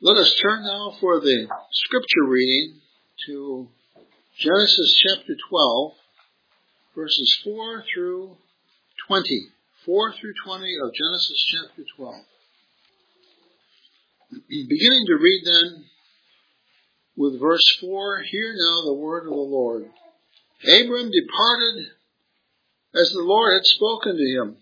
Let us turn now for the scripture reading to Genesis chapter 12, verses 4 through 20. 4 through 20 of Genesis chapter 12. Beginning to read then with verse 4, hear now the word of the Lord. Abram departed as the Lord had spoken to him,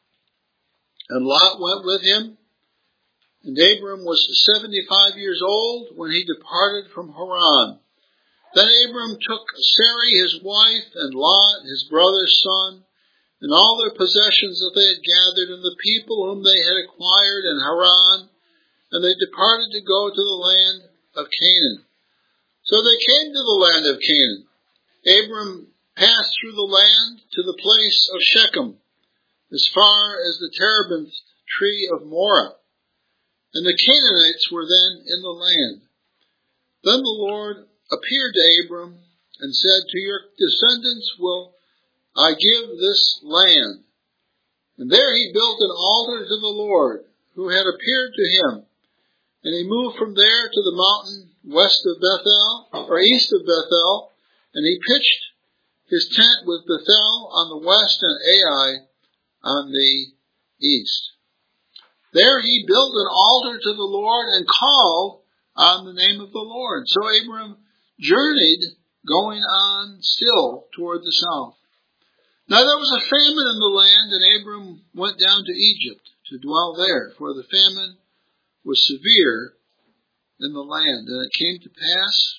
and Lot went with him. And Abram was 75 years old when he departed from Haran. Then Abram took Sarai his wife, and Lot his brother's son, and all their possessions that they had gathered, and the people whom they had acquired in Haran, and they departed to go to the land of Canaan. So they came to the land of Canaan. Abram passed through the land to the place of Shechem, as far as the terebinth tree of Moreh. And the Canaanites were then in the land. Then the Lord appeared to Abram and said, to your descendants will I give this land. And there he built an altar to the Lord, who had appeared to him. And he moved from there to the mountain west of Bethel, or east of Bethel, and he pitched his tent with Bethel on the west and Ai on the east. There he built an altar to the Lord and called on the name of the Lord. So Abram journeyed, going on still toward the south. Now there was a famine in the land, and Abram went down to Egypt to dwell there, for the famine was severe in the land. And it came to pass,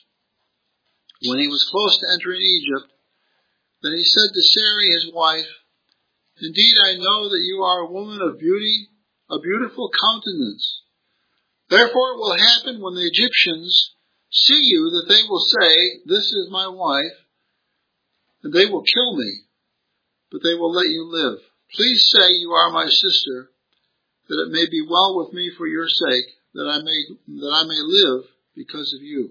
when he was close to entering Egypt, that he said to Sarai his wife, indeed I know that you are a woman of beauty, a beautiful countenance. Therefore it will happen when the Egyptians see you that they will say, this is my wife, and they will kill me, but they will let you live. Please say you are my sister, that it may be well with me for your sake, that I may live because of you.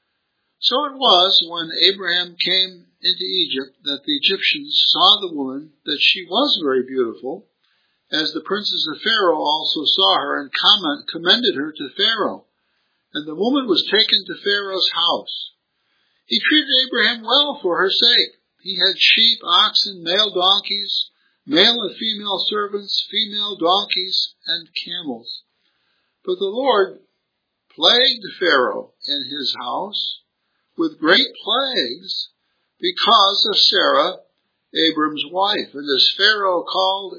So it was when Abraham came into Egypt that the Egyptians saw the woman, that she was very beautiful, as the princes of Pharaoh also saw her and commended her to Pharaoh. And the woman was taken to Pharaoh's house. He treated Abraham well for her sake. He had sheep, oxen, male donkeys, male and female servants, female donkeys, and camels. But the Lord plagued Pharaoh in his house with great plagues because of Sarah, Abram's wife. And as Pharaoh called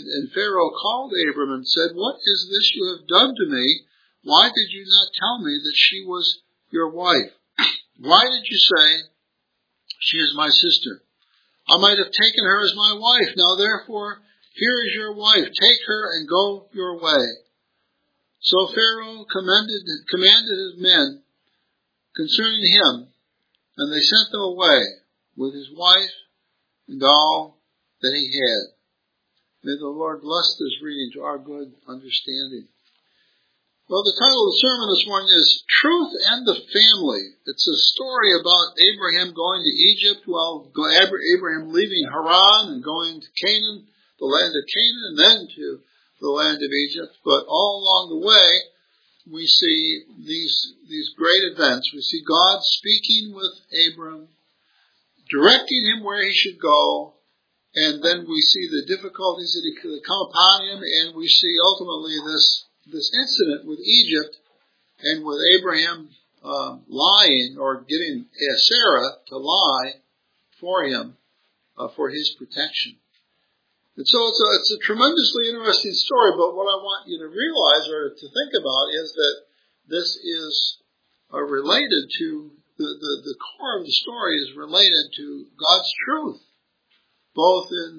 Abram and said, what is this you have done to me? Why did you not tell me that she was your wife? Why did you say, she is my sister? I might have taken her as my wife. Now therefore, here is your wife. Take her and go your way. So Pharaoh commanded his men concerning him, and they sent them away with his wife and all that he had. May the Lord bless this reading to our good understanding. Well, the title of the sermon this morning is Truth and the Family. It's a story about Abraham going to Egypt, Abraham leaving Haran and going to Canaan, the land of Canaan, and then to the land of Egypt. But all along the way, we see these great events. We see God speaking with Abram, directing him where he should go, and then we see the difficulties that come upon him, and we see ultimately this incident with Egypt and with Abraham lying or getting Sarah to lie for him for his protection. And so it's a tremendously interesting story, but what I want you to realize or to think about is that this is related to the core of the story is related to God's truth, both in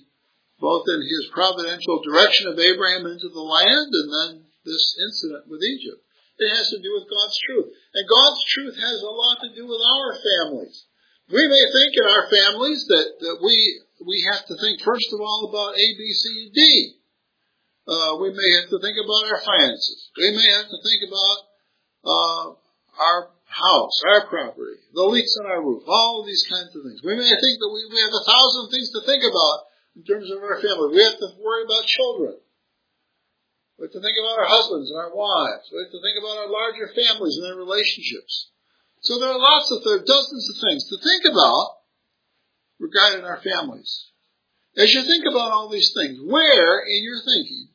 his providential direction of Abraham into the land and then this incident with Egypt. It has to do with God's truth. And God's truth has a lot to do with our families. We may think in our families that we have to think first of all about A, B, C, D. We may have to think about our finances. We may have to think about our house, our property, the leaks on our roof, all of these kinds of things. We may think that we have 1,000 things to think about in terms of our family. We have to worry about children. We have to think about our husbands and our wives. We have to think about our larger families and their relationships. So there are dozens of things to think about regarding our families. As you think about all these things, where in your thinking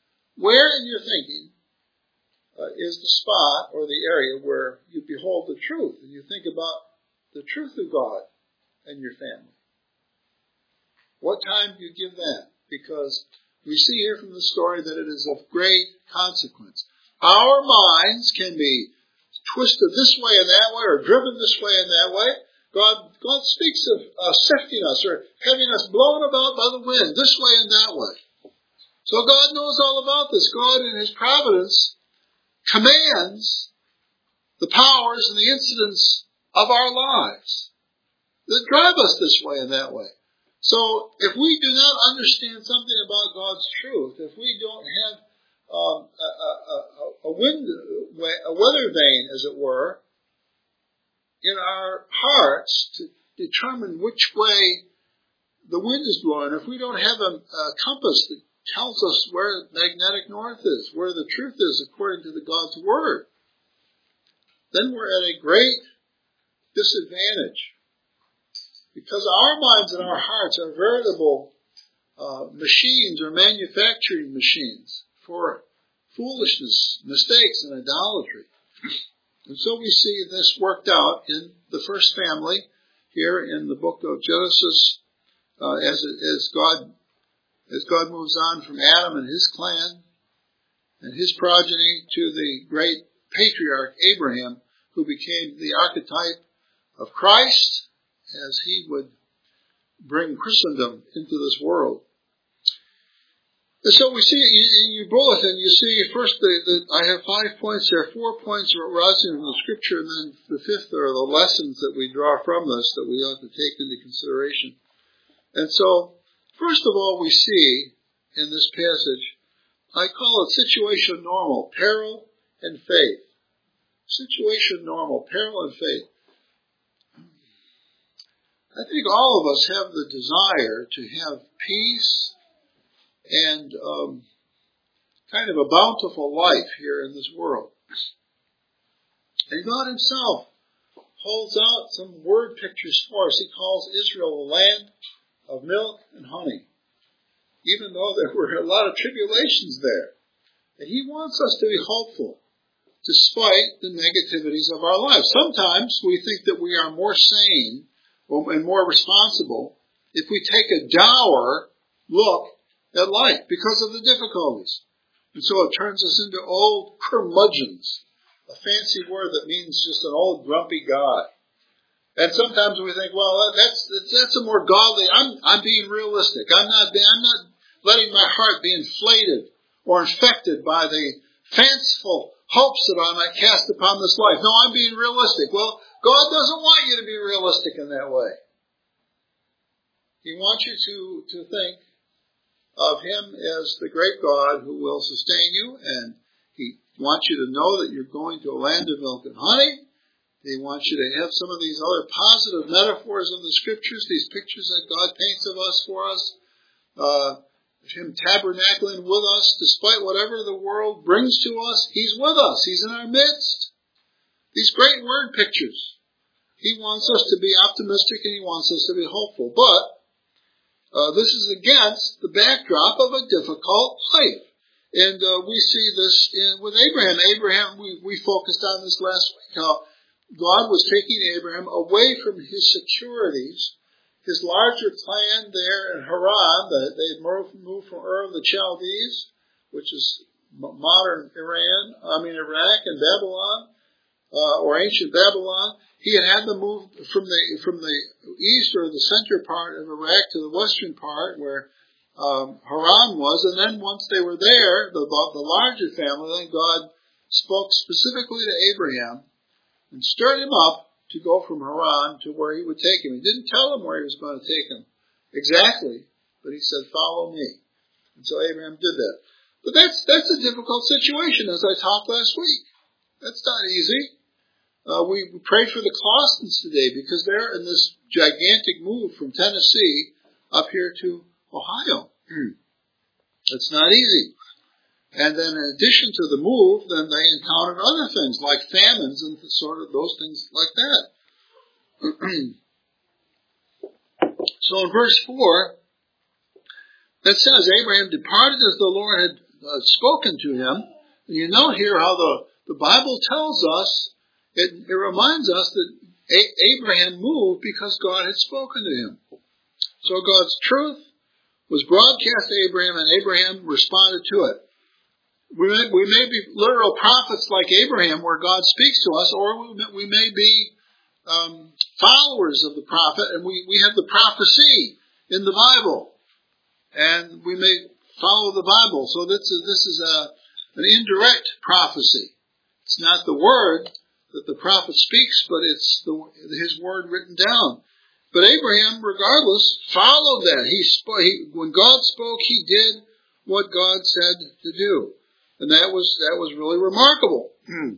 is the spot or the area where you behold the truth and you think about the truth of God and your family? What time do you give that? Because we see here from the story that it is of great consequence. Our minds can be twisted this way and that way, or driven this way and that way. God speaks of sifting us or having us blown about by the wind this way and that way. So God knows all about this. God in His providence commands the powers and the incidents of our lives that drive us this way and that way. So if we do not understand something about God's truth, if we don't have a weather vane, as it were, in our hearts to determine which way the wind is blowing, if we don't have a compass that tells us where magnetic north is, where the truth is according to the God's Word, then we're at a great disadvantage. Because our minds and our hearts are veritable machines or manufacturing machines for foolishness, mistakes, and idolatry. And so we see this worked out in the first family here in the book of Genesis as God moves on from Adam and his clan and his progeny to the great patriarch Abraham, who became the archetype of Christ as he would bring Christendom into this world. And so we see in your bulletin, you see first that I have 5 points there, 4 points arising from the Scripture, and then the fifth are the lessons that we draw from this that we ought to take into consideration. And so, first of all, we see in this passage, I call it situation normal, peril and faith. Situation normal, peril and faith. I think all of us have the desire to have peace and kind of a bountiful life here in this world. And God Himself holds out some word pictures for us. He calls Israel a land of milk and honey, even though there were a lot of tribulations there. And He wants us to be hopeful despite the negativities of our lives. Sometimes we think that we are more sane and more responsible if we take a dour look at life because of the difficulties. And so it turns us into old curmudgeons, a fancy word that means just an old grumpy guy. And sometimes we think, well, that's a more godly. I'm being realistic. I'm not letting my heart be inflated or infected by the fanciful hopes that I might cast upon this life. No, I'm being realistic. Well, God doesn't want you to be realistic in that way. He wants you to think of Him as the great God who will sustain you, and He wants you to know that you're going to a land of milk and honey. He wants you to have some of these other positive metaphors of the Scriptures, these pictures that God paints of us for us, Him tabernacling with us despite whatever the world brings to us. He's with us. He's in our midst. These great word pictures. He wants us to be optimistic and He wants us to be hopeful. But this is against the backdrop of a difficult life. And we see this with Abraham. Abraham, we focused on this last week, how God was taking Abraham away from his securities, his larger plan there in Haran. They had moved from Ur of the Chaldees, which is modern Iraq and Babylon, or ancient Babylon. He had them move from the east or the center part of Iraq to the western part where Haran was, and then once they were there, the larger family, then God spoke specifically to Abraham and stirred him up to go from Haran to where He would take him. He didn't tell him where He was going to take him exactly, but He said, "Follow me." And so Abraham did that. But that's a difficult situation, as I talked last week. That's not easy. We prayed for the Claustons today because they're in this gigantic move from Tennessee up here to Ohio. It's not easy. And then in addition to the move, then they encountered other things like famines and sort of those things like that. So in verse 4, it says, Abraham departed as the Lord had spoken to him. And you note here how the Bible tells us, it reminds us that Abraham moved because God had spoken to him. So God's truth was broadcast to Abraham, and Abraham responded to it. We may be literal prophets like Abraham, where God speaks to us, or we may be followers of the prophet, and we have the prophecy in the Bible, and we may follow the Bible. So this is an indirect prophecy. It's not the word that the prophet speaks, but it's his word written down. But Abraham, regardless, followed that. When God spoke, he did what God said to do. And that was really remarkable.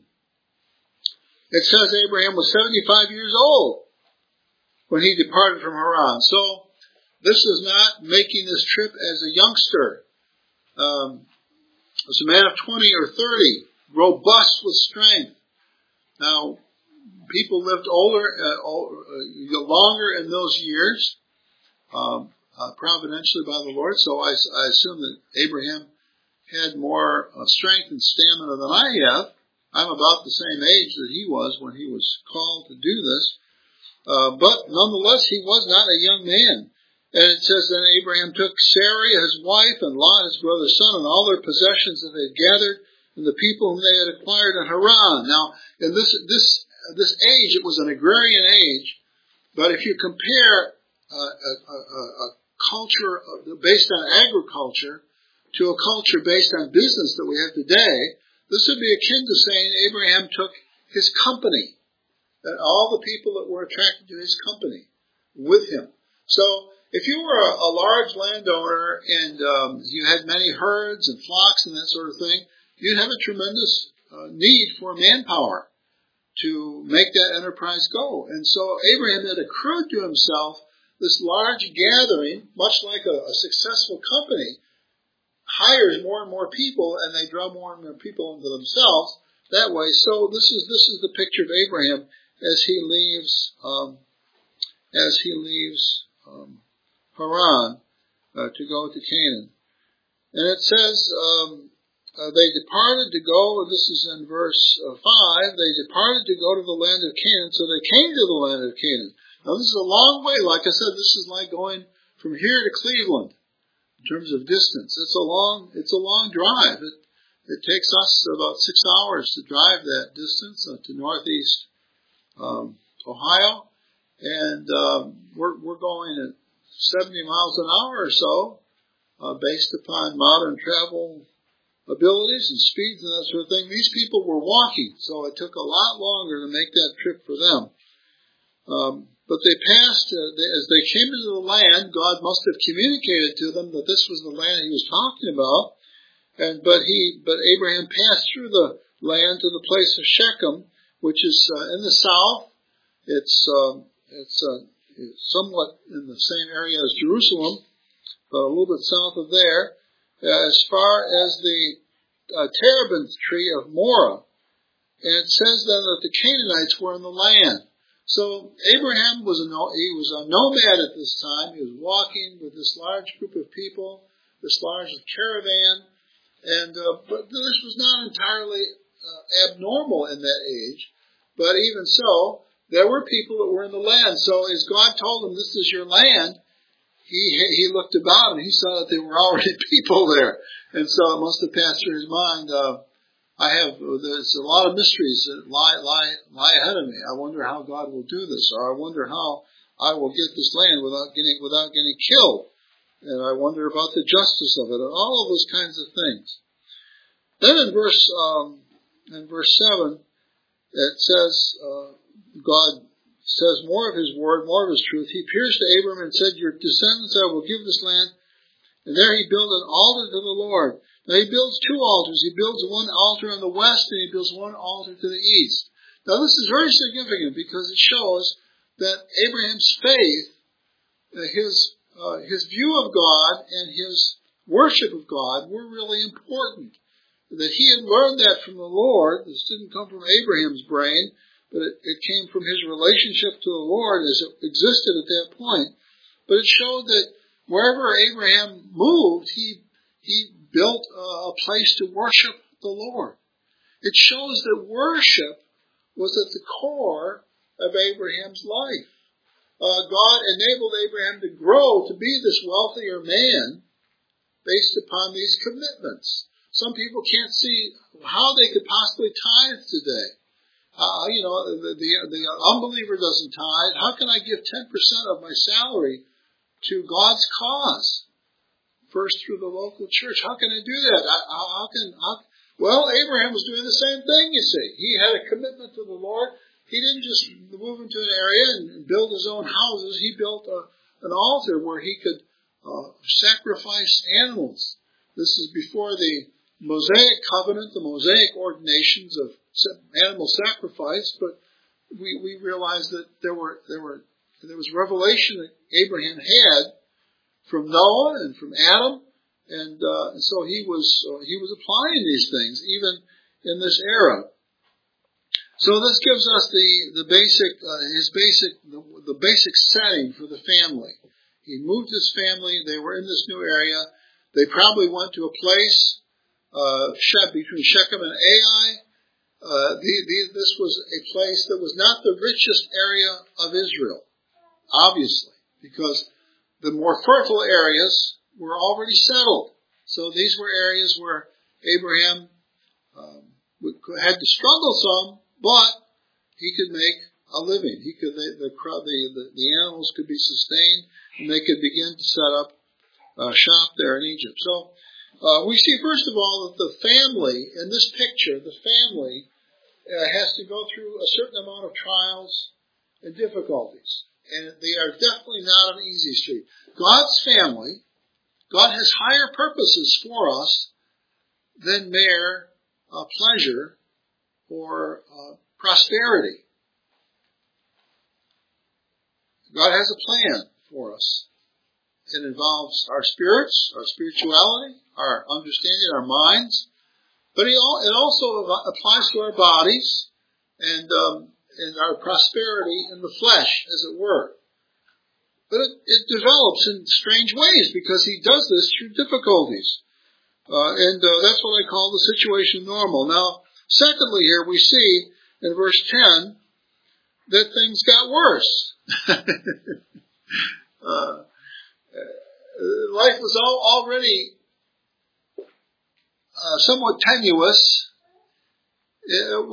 It says Abraham was 75 years old when he departed from Haran. So this is not making this trip as a youngster. As a man of 20 or 30, robust with strength. Now, people lived longer in those years, providentially by the Lord. So I assume that Abraham had more strength and stamina than I have. I'm about the same age that he was when he was called to do this. But nonetheless, he was not a young man. And it says then Abraham took Sarai, his wife, and Lot, his brother's son, and all their possessions that they had gathered, and the people whom they had acquired in Haran. Now, in this age, it was an agrarian age. But if you compare a culture based on agriculture to a culture based on business that we have today, this would be akin to saying Abraham took his company, and all the people that were attracted to his company with him. So, if you were a large landowner and you had many herds and flocks and that sort of thing, you'd have a tremendous need for manpower to make that enterprise go. And so Abraham had accrued to himself this large gathering, much like a successful company hires more and more people, and they draw more and more people into themselves that way. So this is the picture of Abraham as he leaves Haran to go to Canaan. And it says they departed to go, and this is in verse 5, they departed to go to the land of Canaan, so they came to the land of Canaan. Now this is a long way. Like I said, this is like going from here to Cleveland in terms of distance. It's a long drive. It takes us about 6 hours to drive that distance to northeast Ohio, and we're going at 70 miles an hour or so, based upon modern travel abilities and speeds and that sort of thing. These people were walking, so it took a lot longer to make that trip for them. But they passed, as they came into the land, God must have communicated to them that this was the land he was talking about. But Abraham passed through the land to the place of Shechem, which is in the south. It's somewhat in the same area as Jerusalem, but a little bit south of there, as far as the terebinth tree of Moreh. And it says then that the Canaanites were in the land. So Abraham was a nomad at this time. He was walking with this large group of people, this large caravan, and but this was not entirely abnormal in that age. But even so, there were people that were in the land. So as God told him, "This is your land," he looked about and he saw that there were already people there, and so it must have passed through his mind. There's a lot of mysteries that lie ahead of me. I wonder how God will do this, or I wonder how I will get this land without getting killed, and I wonder about the justice of it, and all of those kinds of things. Then in verse 7, it says God says more of his word, more of his truth. He appears to Abram and said, "Your descendants I will give this land." And there he built an altar to the Lord. Now he builds two altars. He builds one altar on the west, and he builds one altar to the east. Now this is very significant because it shows that Abraham's faith, his view of God and his worship of God were really important. that he had learned that from the Lord. This didn't come from Abraham's brain, but it came from his relationship to the Lord as it existed at that point. But it showed that wherever Abraham moved, he built a place to worship the Lord. It shows that worship was at the core of Abraham's life. God enabled Abraham to grow to be this wealthier man based upon these commitments. Some people can't see how they could possibly tithe today. The unbeliever doesn't tithe. How can I give 10% of my salary to God's cause? First through the local church. How can I do that? Well, Abraham was doing the same thing, you see. He had a commitment to the Lord. He didn't just move into an area and build his own houses. He built an altar where he could sacrifice animals. This is before the Mosaic covenant, the Mosaic ordinations of animal sacrifice, but we realize that there was revelation that Abraham had from Noah and from Adam, and so he was applying these things even in this era. So this gives us the basic setting for the family. He moved his family. They were in this new area. They probably went to a place between Shechem and Ai. This was a place that was not the richest area of Israel, obviously, because the more fertile areas were already settled. So these were areas where Abraham had to struggle some, but he could make a living. The animals could be sustained, and they could begin to set up shop there in Egypt. So we see, first of all, that the family, in this picture, the family has to go through a certain amount of trials and difficulties. And they are definitely not an easy street. God's family, God has higher purposes for us than mere pleasure or prosperity. God has a plan for us. It involves our spirits, our spirituality, our understanding, our minds. But it also applies to our bodies and our prosperity in the flesh, as it were. But it develops in strange ways because he does this through difficulties. And that's what I call the situation normal. Now, secondly here we see in verse 10 that things got worse. Life was already somewhat tenuous. It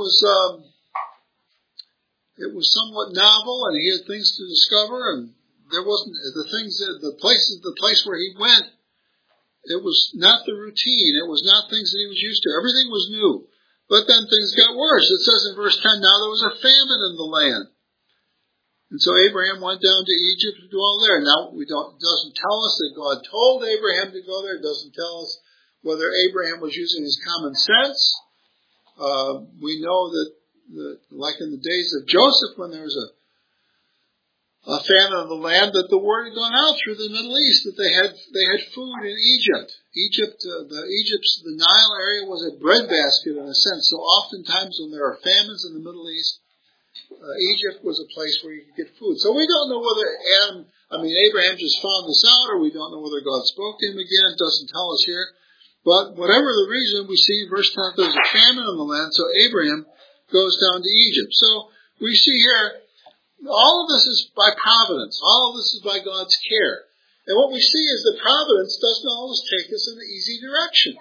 was somewhat novel, and he had things to discover, and there wasn't the place where he went. It was not the routine. It was not things that he was used to. Everything was new. But then things got worse. It says in verse 10, now there was a famine in the land. And so Abraham went down to Egypt to dwell there. Now, it doesn't tell us that God told Abraham to go there. It doesn't tell us whether Abraham was using his common sense. We know that, like in the days of Joseph, when there was a famine in the land, that the word had gone out through the Middle East that they had food in Egypt. The Nile area was a breadbasket in a sense. So oftentimes when there are famines in the Middle East, Egypt was a place where you could get food. So we don't know whether Abraham just found this out, or we don't know whether God spoke to him again. It doesn't tell us here. But whatever the reason, we see in verse 10 there's a famine in the land, so Abraham goes down to Egypt. So we see here, all of this is by providence. All of this is by God's care. And what we see is that providence doesn't always take us in an easy direction.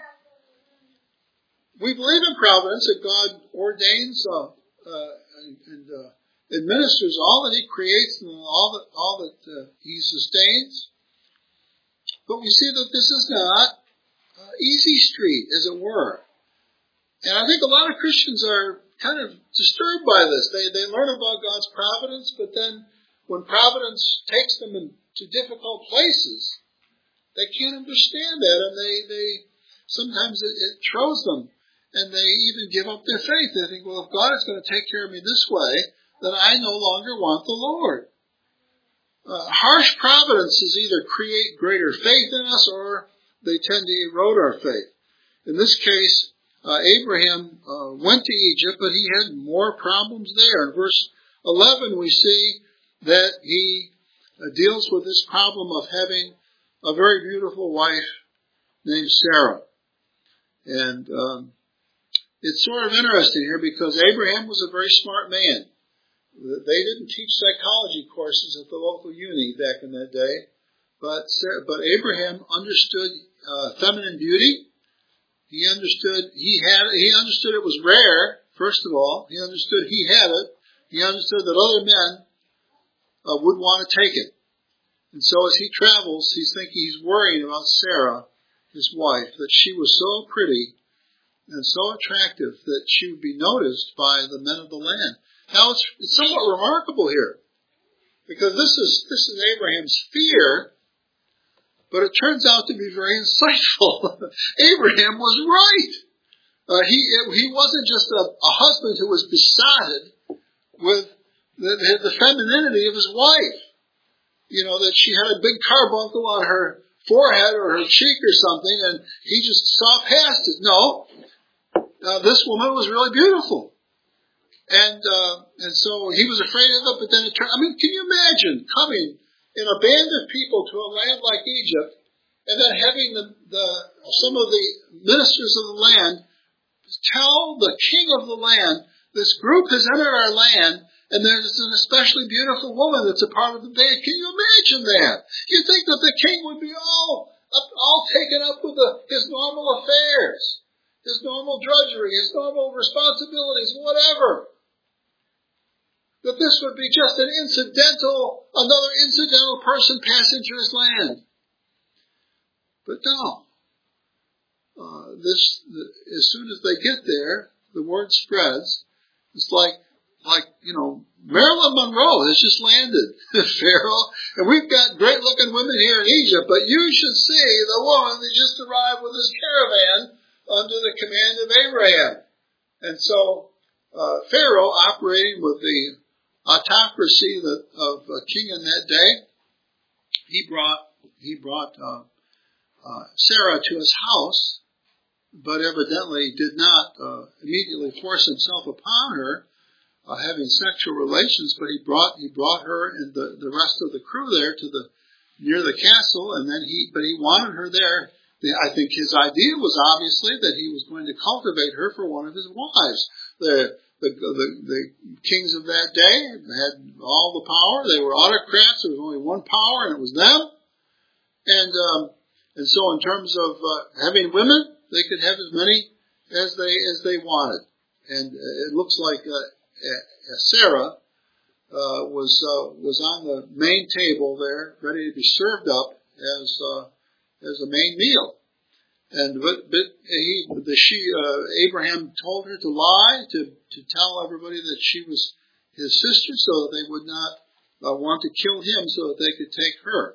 We believe in providence, that God ordains and administers all that he creates and all that he sustains. But we see that this is not easy street, as it were. And I think a lot of Christians are kind of disturbed by this. They learn about God's providence, but then when providence takes them into difficult places, they can't understand that, and they sometimes it throws them, and they even give up their faith. They think, well, if God is going to take care of me this way, then I no longer want the Lord. Harsh providences either create greater faith in us, or they tend to erode our faith. In this case, Abraham went to Egypt, but he had more problems there. In verse 11, we see that he deals with this problem of having a very beautiful wife named Sarah. And it's sort of interesting here because Abraham was a very smart man. They didn't teach psychology courses at the local uni back in that day, but Abraham understood feminine beauty. He understood it was rare. First of all, he understood he had it. He understood that other men would want to take it. And so as he travels, he's worrying about Sarah, his wife, that she was so pretty and so attractive that she would be noticed by the men of the land. Now it's somewhat remarkable here, because this is Abraham's fear, but it turns out to be very insightful. Abraham was right. He wasn't just a husband who was besotted with the femininity of his wife. You know, that she had a big carbuncle on her forehead or her cheek or something, and he just saw past it. No, this woman was really beautiful. And so he was afraid of it, but then can you imagine coming in a band of people to a land like Egypt, and then having some of the ministers of the land tell the king of the land, this group has entered our land, and there's an especially beautiful woman that's a part of the band. Can you imagine that? You'd think that the king would be all taken up with his normal affairs, his normal drudgery, his normal responsibilities, whatever. That this would be just another incidental person passing through his land. But no. As soon as they get there, the word spreads. It's like, Marilyn Monroe has just landed, Pharaoh, and we've got great looking women here in Egypt, but you should see the woman that just arrived with this caravan under the command of Abraham. And so, Pharaoh, operating with the autocracy of a king in that day, he brought Sarah to his house, but evidently did not immediately force himself upon her, having sexual relations. But he brought her and the rest of the crew there near the castle, and then he wanted her there. I think his idea was obviously that he was going to cultivate her for one of his wives. The kings of that day had all the power. They were autocrats. There was only one power, and it was them. And so in terms of having women, they could have as many as they wanted. And it looks like Sarah was on the main table there, ready to be served up as a main meal. And Abraham told her to lie, to tell everybody that she was his sister, so that they would not want to kill him, so that they could take her.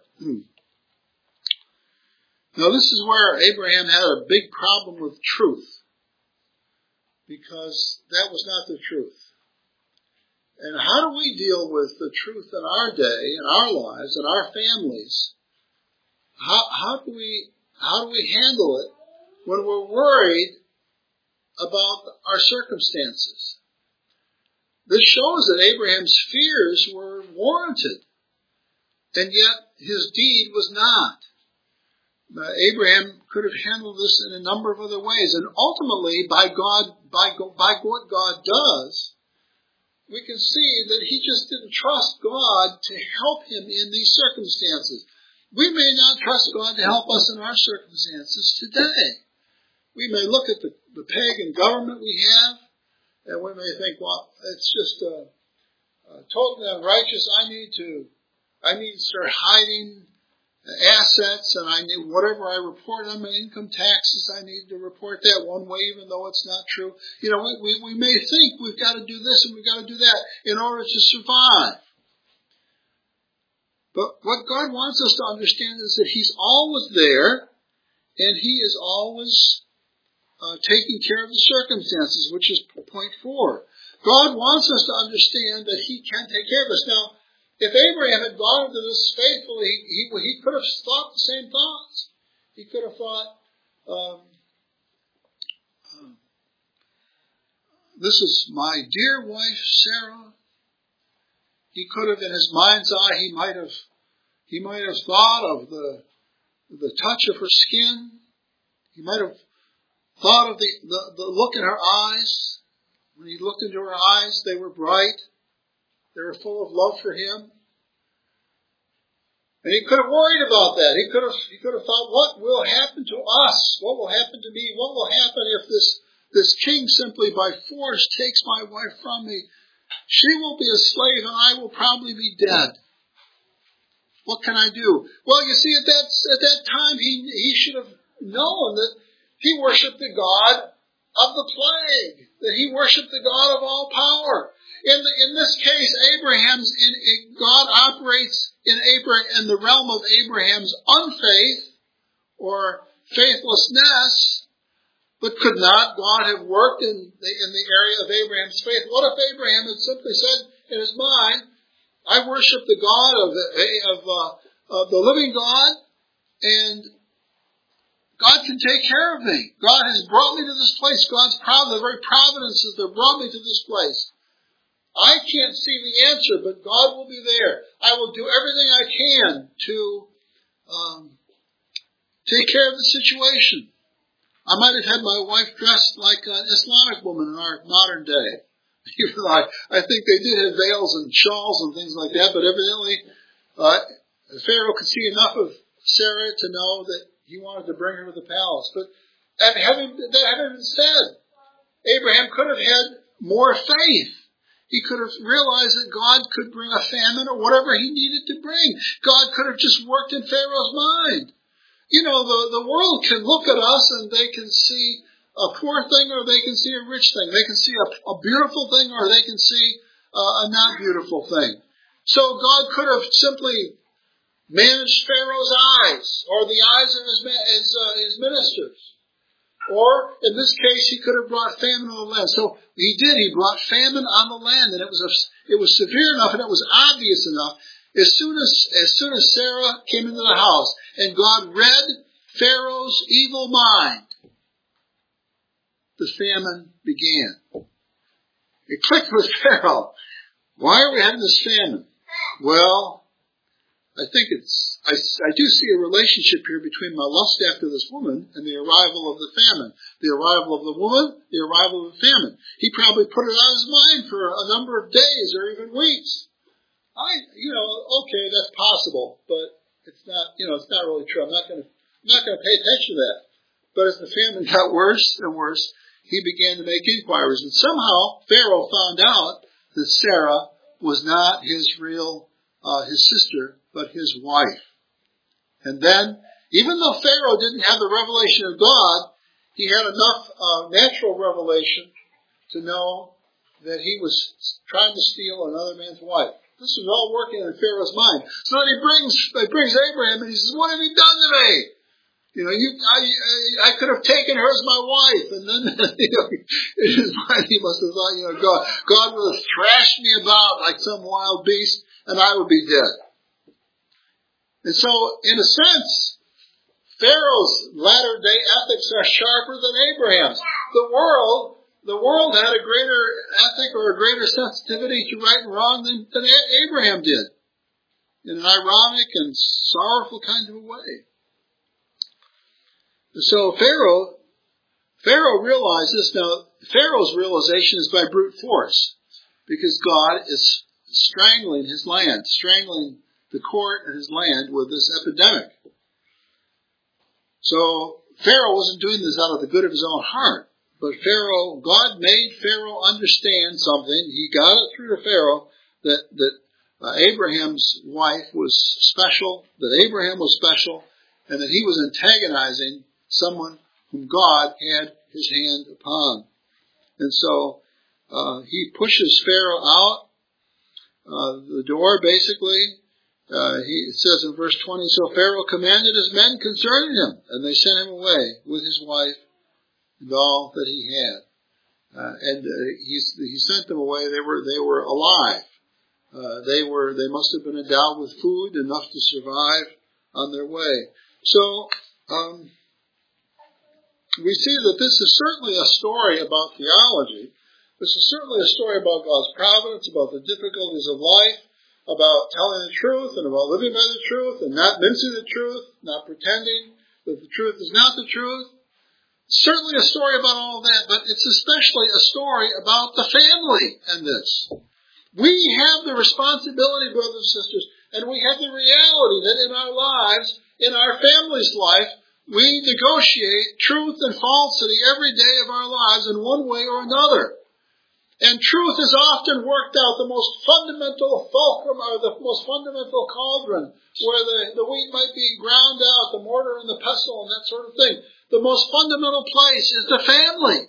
Now this is where Abraham had a big problem with truth, because that was not the truth. And how do we deal with the truth in our day, in our lives, in our families? How do we handle it when we're worried about our circumstances? This shows that Abraham's fears were warranted, and yet his deed was not. Abraham could have handled this in a number of other ways, and ultimately, by what God does, we can see that he just didn't trust God to help him in these circumstances. We may not trust God to help us in our circumstances today. We may look at the pagan government we have, and we may think, well, it's just totally unrighteous. I need to start hiding assets, and whatever I report on my income taxes, I need to report that one way, even though it's not true. We may think we've got to do this and we've got to do that in order to survive. But what God wants us to understand is that he's always there, and he is always taking care of the circumstances, which is point 4. God wants us to understand that he can take care of us. Now, if Abraham had gone into this faithfully, he could have thought the same thoughts. He could have thought, this is my dear wife, Sarah. He could have, in his mind's eye, he might have thought of the touch of her skin. He might have thought of the look in her eyes. When he looked into her eyes, they were bright. They were full of love for him. And he could have worried about that. He could have thought, what will happen to us? What will happen to me? What will happen if this king simply by force takes my wife from me? She will be a slave and I will probably be dead. What can I do? Well, you see, at that time, he should have known that he worshipped the God of the plague, that he worshipped the God of all power. In this case, God operates in the realm of Abraham's unfaith or faithlessness, but could not God have worked in the area of Abraham's faith? What if Abraham had simply said in his mind, I worship the God of the living God, and God can take care of me. God has brought me to this place. God's the very providences that brought me to this place. I can't see the answer, but God will be there. I will do everything I can to take care of the situation. I might have had my wife dressed like an Islamic woman in our modern day. Even though I think they did have veils and shawls and things like that, but evidently Pharaoh could see enough of Sarah to know that he wanted to bring her to the palace. But having been said, Abraham could have had more faith. He could have realized that God could bring a famine or whatever he needed to bring. God could have just worked in Pharaoh's mind. You know, the world can look at us and they can see a poor thing or they can see a rich thing. They can see a beautiful thing or they can see a not beautiful thing. So God could have simply managed Pharaoh's eyes or the eyes of his ministers. Or, in this case, he could have brought famine on the land. So he did. He brought famine on the land, and it was severe enough and it was obvious enough. As soon as Sarah came into the house and God read Pharaoh's evil mind, the famine began. It clicked with Pharaoh. Why are we having this famine? Well, I think I do see a relationship here between my lust after this woman and the arrival of the famine. The arrival of the woman, the arrival of the famine. He probably put it on his mind for a number of days or even weeks. Okay, that's possible, but it's not really true. I'm not going to pay attention to that. But as the famine got worse and worse, he began to make inquiries. And somehow Pharaoh found out that Sarah was not his sister, but his wife. And then, even though Pharaoh didn't have the revelation of God, he had enough natural revelation to know that he was trying to steal another man's wife. This was all working in Pharaoh's mind. So then he brings Abraham and he says, "What have you done to me? I could have taken her as my wife." And then, in his mind he must have thought, God would have thrashed me about like some wild beast and I would be dead. And so, in a sense, Pharaoh's latter-day ethics are sharper than Abraham's. The world had a greater ethic or a greater sensitivity to right and wrong than Abraham did, in an ironic and sorrowful kind of a way. And so Pharaoh realizes, now Pharaoh's realization is by brute force, because God is strangling his land, strangling the court and his land with this epidemic. So Pharaoh wasn't doing this out of the good of his own heart, but God made Pharaoh understand something. He got it through to Pharaoh that Abraham's wife was special, that Abraham was special, and that he was antagonizing someone whom God had his hand upon. And so he pushes Pharaoh out the door, basically. It says in verse 20, so Pharaoh commanded his men concerning him, and they sent him away with his wife and all that he had. He sent them away. They were alive. They must have been endowed with food enough to survive on their way. So we see that this is certainly a story about theology, This is certainly a story about God's providence, about the difficulties of life, about telling the truth and about living by the truth and not mincing the truth, not pretending that the truth is not the truth. Certainly a story about all that, but it's especially a story about the family in this. We have the responsibility, brothers and sisters, and we have the reality that in our lives, in our family's life, we negotiate truth and falsity every day of our lives in one way or another. And truth is often worked out, the most fundamental fulcrum or the most fundamental cauldron, where the wheat might be ground out, the mortar and the pestle and that sort of thing. The most fundamental place is the family.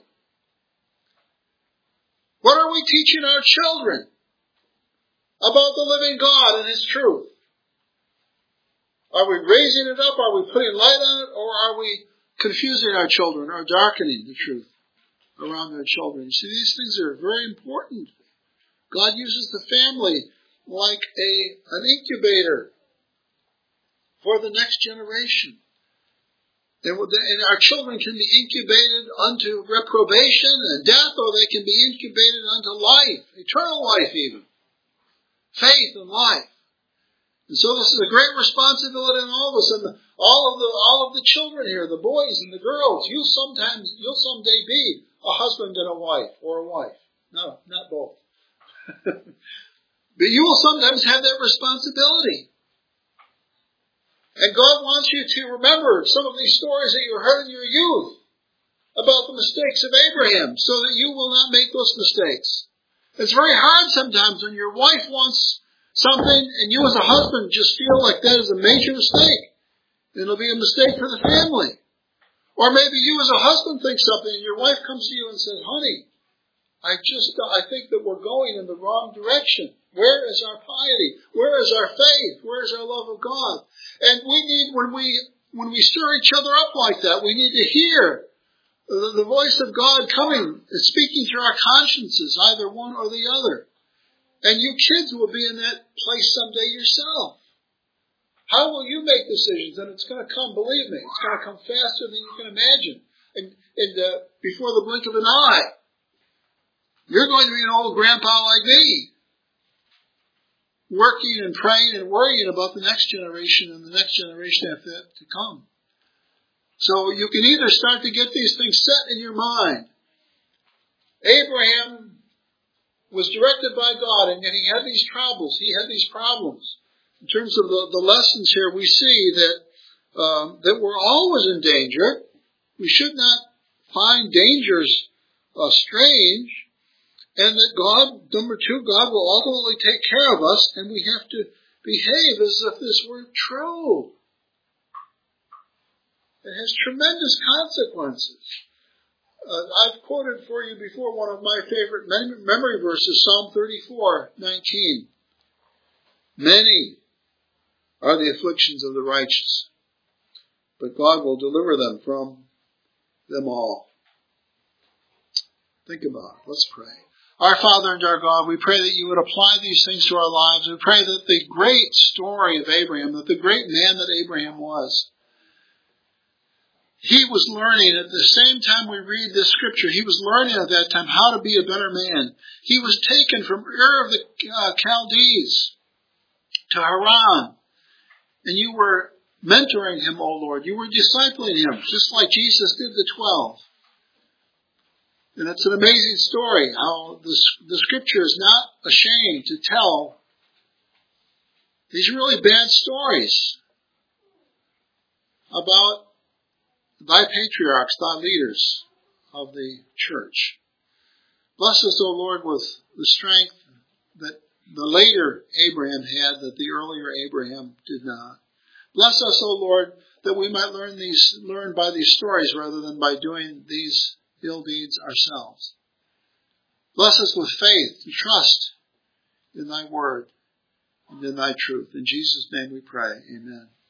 What are we teaching our children about the living God and His truth? Are we raising it up? Are we putting light on it? Or are we confusing our children or darkening the truth around their children? You see, these things are very important. God uses the family like an incubator for the next generation. And our children can be incubated unto reprobation and death, or they can be incubated unto life, eternal life even. Faith and life. And so this is a great responsibility on all of us, and all of the children here, the boys and the girls. You'll someday be a husband and a wife, or a wife. No, not both. But you will sometimes have that responsibility. And God wants you to remember some of these stories that you heard in your youth about the mistakes of Abraham, so that you will not make those mistakes. It's very hard sometimes when your wife wants something and you as a husband just feel like that is a major mistake. It'll be a mistake for the family. Or maybe you as a husband think something and your wife comes to you and says, honey, I think that we're going in the wrong direction. Where is our piety? Where is our faith? Where is our love of God? And we need, when we stir each other up like that, we need to hear the voice of God coming and speaking through our consciences, either one or the other. And you kids will be in that place someday yourself. How will you make decisions? And it's going to come, believe me, it's going to come faster than you can imagine. And before the blink of an eye. You're going to be an old grandpa like me, working and praying and worrying about the next generation and the next generation after that to come. So you can either start to get these things set in your mind. Abraham was directed by God, and yet he had these troubles. He had these problems. In terms of the lessons here, we see that we're always in danger. We should not find dangers strange. And that God, number two, God will ultimately take care of us, and we have to behave as if this were true. It has tremendous consequences. I've quoted for you before one of my favorite memory verses, Psalm 34:19. Many are the afflictions of the righteous, but God will deliver them from them all. Think about it. Let's pray. Our Father and our God, we pray that you would apply these things to our lives. We pray that the great story of Abraham, that the great man that Abraham was, he was learning at the same time we read this scripture, he was learning at that time how to be a better man. He was taken from Ur of the Chaldees to Haran, and you were mentoring him, O Lord. You were discipling him, just like Jesus did the 12. And it's an amazing story how the scripture is not ashamed to tell these really bad stories about thy patriarchs, thy leaders of the church. Bless us, O Lord, with the strength that the later Abraham had that the earlier Abraham did not. Bless us, O Lord, that we might learn by these stories rather than by doing these ill deeds ourselves. Bless us with faith to trust in thy word and in thy truth. In Jesus' name we pray. Amen.